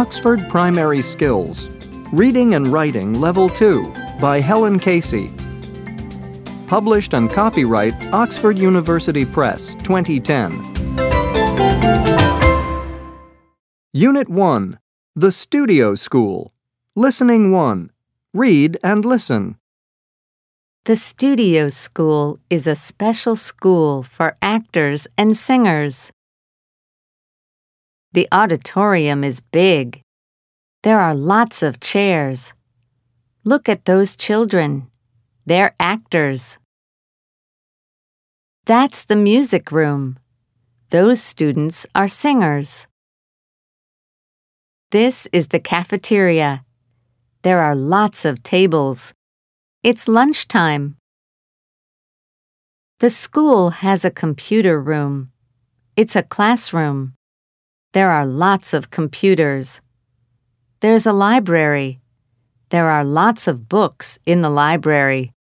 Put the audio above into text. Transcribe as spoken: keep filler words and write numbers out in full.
Oxford Primary Skills, Reading and Writing Level two by Helen Casey. Published and copyright Oxford University Press, twenty ten. Unit one, The Studio School. Listening one. Read and listen. The Studio School is a special school for actors and singers. The auditorium is big. There are lots of chairs. Look at those children. They're actors. That's the music room. Those students are singers. This is the cafeteria. There are lots of tables. It's lunchtime. The school has a computer room. It's a classroom. There are lots of computers. There's a library. There are lots of books in the library.